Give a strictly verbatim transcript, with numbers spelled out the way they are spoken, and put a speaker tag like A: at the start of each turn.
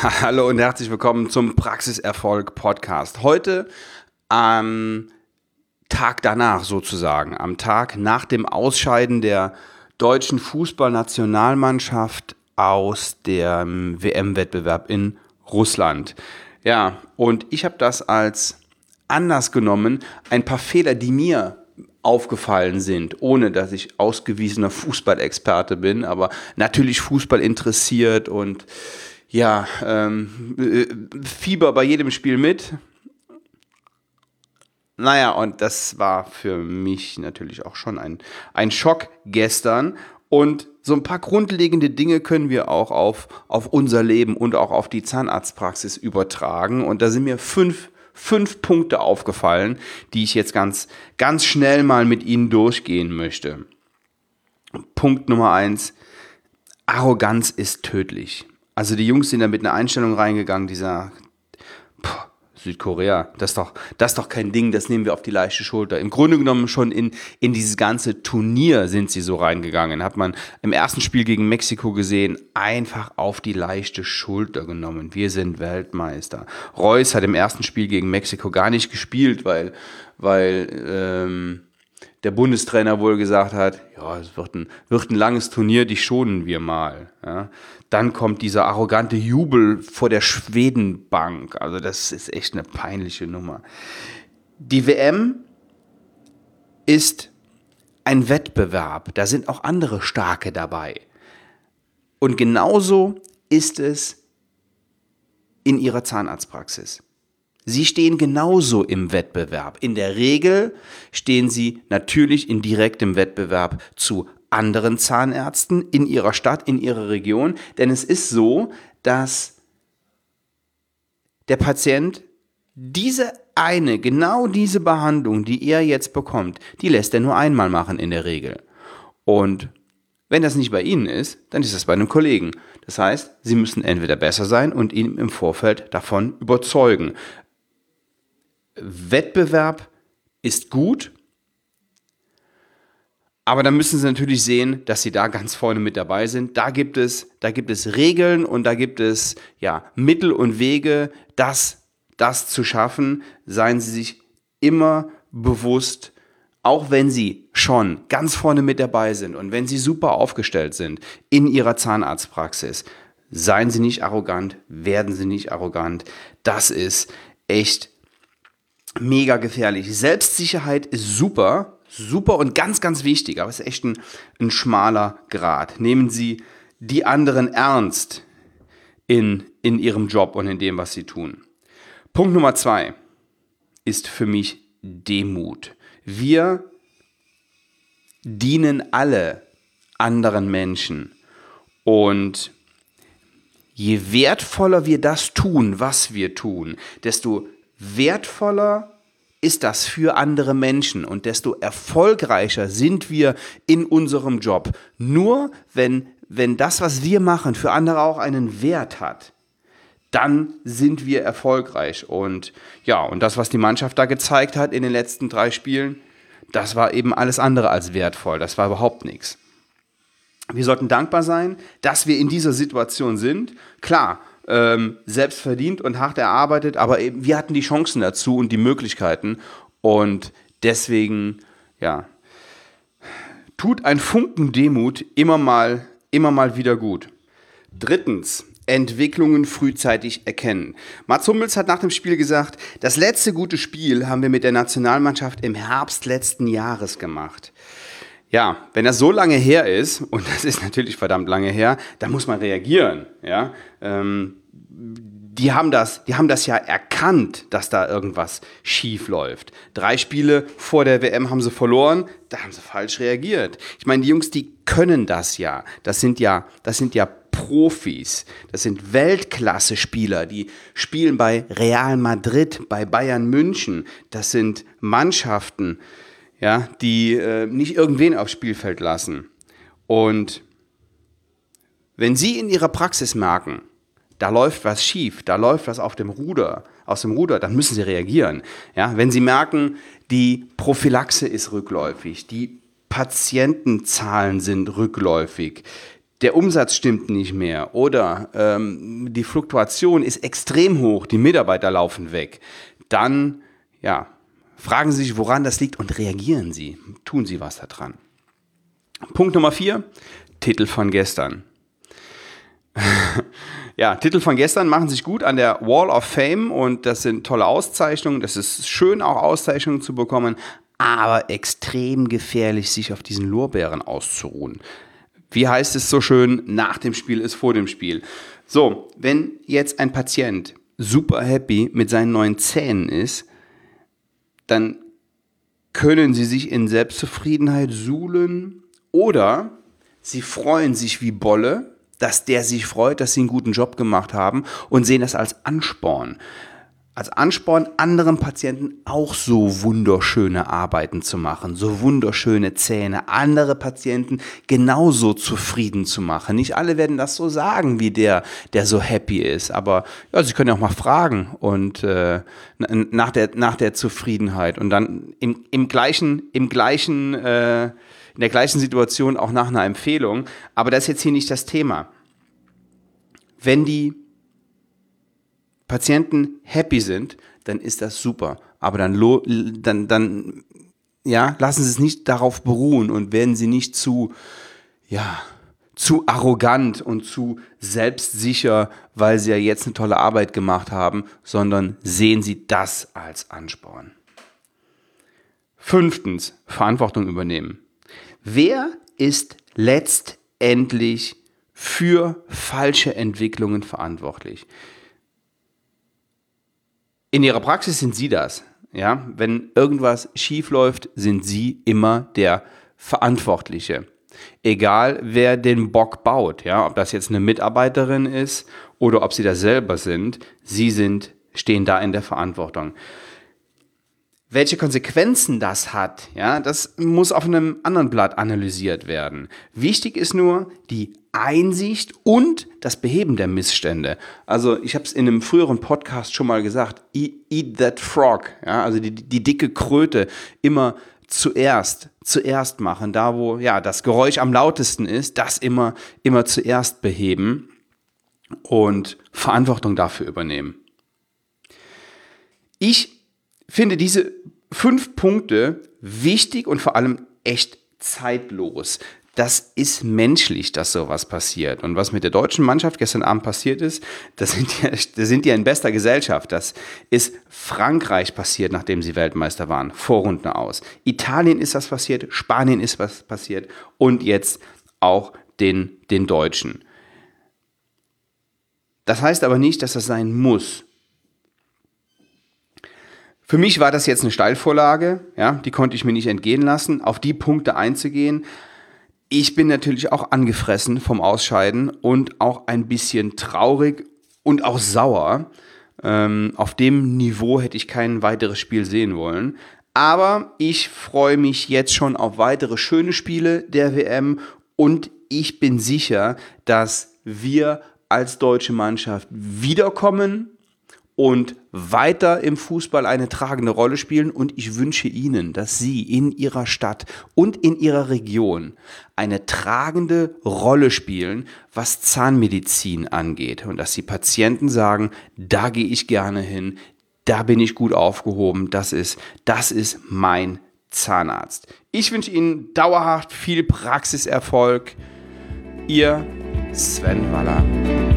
A: Hallo und herzlich willkommen zum Praxiserfolg Podcast. Heute am Tag danach sozusagen, am Tag nach dem Ausscheiden der deutschen Fußballnationalmannschaft aus dem W M-Wettbewerb in Russland. Ja, und ich habe das als Anlass genommen, ein paar Fehler, die mir aufgefallen sind, ohne dass ich ausgewiesener Fußballexperte bin, aber natürlich Fußball interessiert und ja, ähm, Fieber bei jedem Spiel mit. Naja, und das war für mich natürlich auch schon ein, ein Schock gestern. Und so ein paar grundlegende Dinge können wir auch auf, auf unser Leben und auch auf die Zahnarztpraxis übertragen. Und da sind mir fünf, fünf Punkte aufgefallen, die ich jetzt ganz, ganz schnell mal mit Ihnen durchgehen möchte. Punkt Nummer eins: Arroganz ist tödlich. Also die Jungs sind da mit einer Einstellung reingegangen, dieser Puh, Südkorea, das ist doch, das ist doch kein Ding, das nehmen wir auf die leichte Schulter. Im Grunde genommen schon in, in dieses ganze Turnier sind sie so reingegangen. Hat man im ersten Spiel gegen Mexiko gesehen, einfach auf die leichte Schulter genommen. Wir sind Weltmeister. Reus hat im ersten Spiel gegen Mexiko gar nicht gespielt, weil, weil ähm, der Bundestrainer wohl gesagt hat, ja, es wird ein, wird ein langes Turnier, die schonen wir mal. Ja. Dann kommt dieser arrogante Jubel vor der Schwedenbank. Also das ist echt eine peinliche Nummer. Die W M ist ein Wettbewerb. Da sind auch andere Starke dabei. Und genauso ist es in ihrer Zahnarztpraxis. Sie stehen genauso im Wettbewerb. In der Regel stehen sie natürlich in direktem Wettbewerb zu anderen Zahnärzten in ihrer Stadt, in ihrer Region. Denn es ist so, dass der Patient diese eine, genau diese Behandlung, die er jetzt bekommt, die lässt er nur einmal machen in der Regel. Und wenn das nicht bei Ihnen ist, dann ist das bei einem Kollegen. Das heißt, Sie müssen entweder besser sein und ihn im Vorfeld davon überzeugen. Wettbewerb ist gut, aber dann müssen Sie natürlich sehen, dass Sie da ganz vorne mit dabei sind. Da gibt es, da gibt es Regeln und da gibt es ja, Mittel und Wege, das, das zu schaffen. Seien Sie sich immer bewusst, auch wenn Sie schon ganz vorne mit dabei sind und wenn Sie super aufgestellt sind in Ihrer Zahnarztpraxis, seien Sie nicht arrogant, werden Sie nicht arrogant. Das ist echt mega gefährlich. Selbstsicherheit ist super, super und ganz, ganz wichtig, aber es ist echt ein, ein schmaler Grat. Nehmen Sie die anderen ernst in, in Ihrem Job und in dem, was Sie tun. Punkt Nummer zwei ist für mich Demut. Wir dienen alle anderen Menschen und je wertvoller wir das tun, was wir tun, desto wertvoller ist das für andere Menschen und desto erfolgreicher sind wir in unserem Job. Nur wenn, wenn das, was wir machen, für andere auch einen Wert hat, dann sind wir erfolgreich. Und ja, und das, was die Mannschaft da gezeigt hat in den letzten drei Spielen, das war eben alles andere als wertvoll. Das war überhaupt nichts. Wir sollten dankbar sein, dass wir in dieser Situation sind. Klar, Ähm, selbst verdient und hart erarbeitet, aber eben wir hatten die Chancen dazu und die Möglichkeiten und deswegen, ja, tut ein Funken Demut immer mal, immer mal wieder gut. Drittens, Entwicklungen frühzeitig erkennen. Mats Hummels hat nach dem Spiel gesagt, das letzte gute Spiel haben wir mit der Nationalmannschaft im Herbst letzten Jahres gemacht. Ja, wenn das so lange her ist, und das ist natürlich verdammt lange her, dann muss man reagieren. Ja? Ähm, die haben das, die haben das ja erkannt, dass da irgendwas schief läuft. Drei Spiele vor der W M haben sie verloren, da haben sie falsch reagiert. Ich meine, die Jungs, die können das ja. Das sind ja, das sind ja Profis. Das sind Weltklasse-Spieler, die spielen bei Real Madrid, bei Bayern München. Das sind Mannschaften, ja, die äh, nicht irgendwen aufs Spielfeld lassen. Und wenn Sie in Ihrer Praxis merken, da läuft was schief, da läuft was auf dem Ruder, aus dem Ruder, dann müssen Sie reagieren. Ja, wenn Sie merken, die Prophylaxe ist rückläufig, die Patientenzahlen sind rückläufig, der Umsatz stimmt nicht mehr oder ähm, die Fluktuation ist extrem hoch, die Mitarbeiter laufen weg, dann ja, fragen Sie sich, woran das liegt und reagieren Sie. Tun Sie was daran. Punkt Nummer vier, Titel von gestern. Ja, Titel von gestern machen sich gut an der Wall of Fame und das sind tolle Auszeichnungen. Das ist schön, auch Auszeichnungen zu bekommen, aber extrem gefährlich, sich auf diesen Lorbeeren auszuruhen. Wie heißt es so schön, nach dem Spiel ist vor dem Spiel. So, wenn jetzt ein Patient super happy mit seinen neuen Zähnen ist, dann können Sie sich in Selbstzufriedenheit suhlen oder Sie freuen sich wie Bolle, dass der sich freut, dass Sie einen guten Job gemacht haben und sehen das als Ansporn. Als Ansporn, anderen Patienten auch so wunderschöne Arbeiten zu machen, so wunderschöne Zähne, andere Patienten genauso zufrieden zu machen. Nicht alle werden das so sagen wie der, der so happy ist, aber ja, Sie können ja auch mal fragen und äh, nach der, nach der Zufriedenheit und dann im, im gleichen, im gleichen, äh, in der gleichen Situation auch nach einer Empfehlung. Aber das ist jetzt hier nicht das Thema. Wenn die Patienten happy sind, dann ist das super. Aber dann, lo- dann, dann ja, lassen Sie es nicht darauf beruhen und werden Sie nicht zu, ja, zu arrogant und zu selbstsicher, weil Sie ja jetzt eine tolle Arbeit gemacht haben, sondern sehen Sie das als Ansporn. Fünftens, Verantwortung übernehmen. Wer ist letztendlich für falsche Entwicklungen verantwortlich? In Ihrer Praxis sind Sie das. Ja? Wenn irgendwas schief läuft, sind Sie immer der Verantwortliche. Egal, wer den Bock baut, ja? Ob das jetzt eine Mitarbeiterin ist oder ob Sie das selber sind, Sie sind, stehen da in der Verantwortung. Welche Konsequenzen das hat, ja, das muss auf einem anderen Blatt analysiert werden. Wichtig ist nur die Einsicht und das Beheben der Missstände. Also ich habe es in einem früheren Podcast schon mal gesagt, eat, eat that frog, ja, also die, die dicke Kröte immer zuerst, zuerst machen, da wo ja das Geräusch am lautesten ist, das immer, immer zuerst beheben und Verantwortung dafür übernehmen. Ich finde diese fünf Punkte wichtig und vor allem echt zeitlos. Das ist menschlich, dass sowas passiert. Und was mit der deutschen Mannschaft gestern Abend passiert ist, das sind ja, das sind ja in bester Gesellschaft. Das ist Frankreich passiert, nachdem sie Weltmeister waren, Vorrunden aus. Italien ist das passiert, Spanien ist was passiert und jetzt auch den, den Deutschen. Das heißt aber nicht, dass das sein muss. Für mich war das jetzt eine Steilvorlage, ja, die konnte ich mir nicht entgehen lassen, auf die Punkte einzugehen. Ich bin natürlich auch angefressen vom Ausscheiden und auch ein bisschen traurig und auch sauer. Ähm, auf dem Niveau hätte ich kein weiteres Spiel sehen wollen. Aber ich freue mich jetzt schon auf weitere schöne Spiele der W M und ich bin sicher, dass wir als deutsche Mannschaft wiederkommen und weiter im Fußball eine tragende Rolle spielen. Und ich wünsche Ihnen, dass Sie in Ihrer Stadt und in Ihrer Region eine tragende Rolle spielen, was Zahnmedizin angeht. Und dass die Patienten sagen, da gehe ich gerne hin, da bin ich gut aufgehoben, das ist, das ist mein Zahnarzt. Ich wünsche Ihnen dauerhaft viel Praxiserfolg. Ihr Sven Waller.